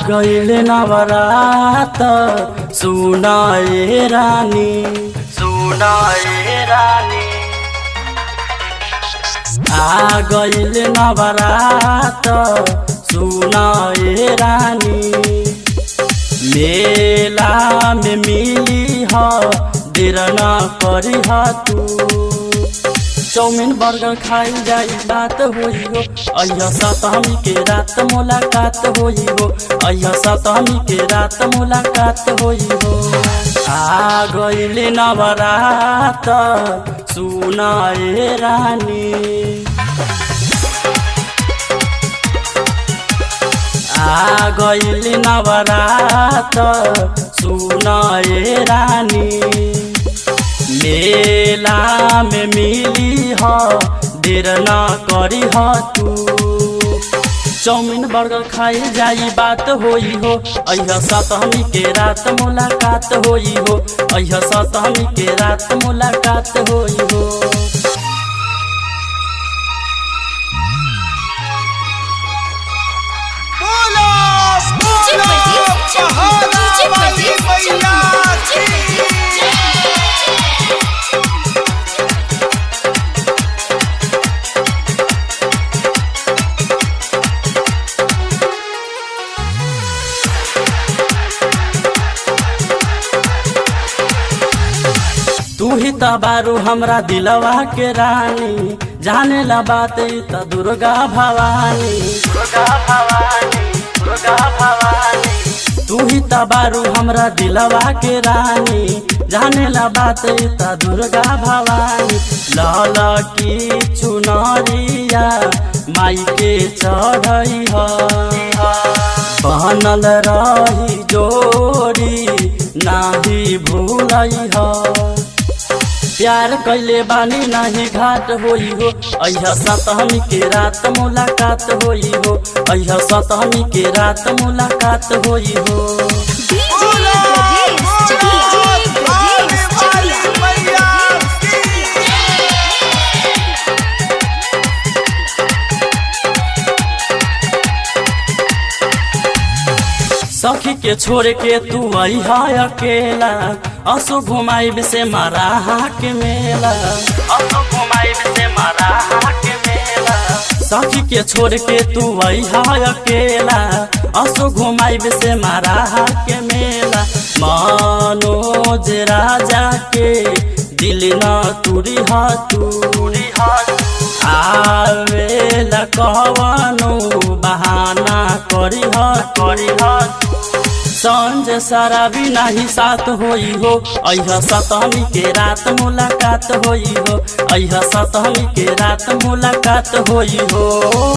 गईल नवरात सुनाए रानी आ गईल नवरात सुनाए रानी मेला में मिली ह देर न करी ह तू चौमिन बर्गर खाई जाई बात होई हो अय्या सतमी के रात मुलाकात होई हो अय्या सतमी के रात मुलाकात होई हो आ गईल नवरात सुनाए रानी आ गईल नवरात सुनाए रानी मेला में मिली ह देर न करी ह तू चौमिन बर्गर खाई जाई बात होई हो अय्या सतमी के रात मुलाकात होई हो अय्या सतमी के रात मुलाकात होई हो तू ही तबारू हमरा दिलवा के रानी जाने ला बात त दुर्गा भवानी तू ही तबारू हमरा दिलवा के रानी जाने ला बात त दुर्गा भवानी लाल की चुनरिया माई के चढ़ई ह बनल रही जोड़ी नाही भूलई ह प्यार कैले बानी नाही घाट होई हो अय्या सतमी के रात मुलाकात होई हो अय्या सतमी के रात मुलाकात होई हो सखी के छोड़ के तू अइहा अकेला असो घुमाइब से मारा के मेला सखी के छोड़ के तू अइहा अकेला असो घुमाइब से मारा के मेला मनोज राजा के दिल न तुरी ह तू आवेला कहवनो बहाना करी ह संज सारा भी नाही साथ होई हो अय्या सतमी के रात मुलाकात होई हो अय्या सतमी के रात मुलाकात होई हो।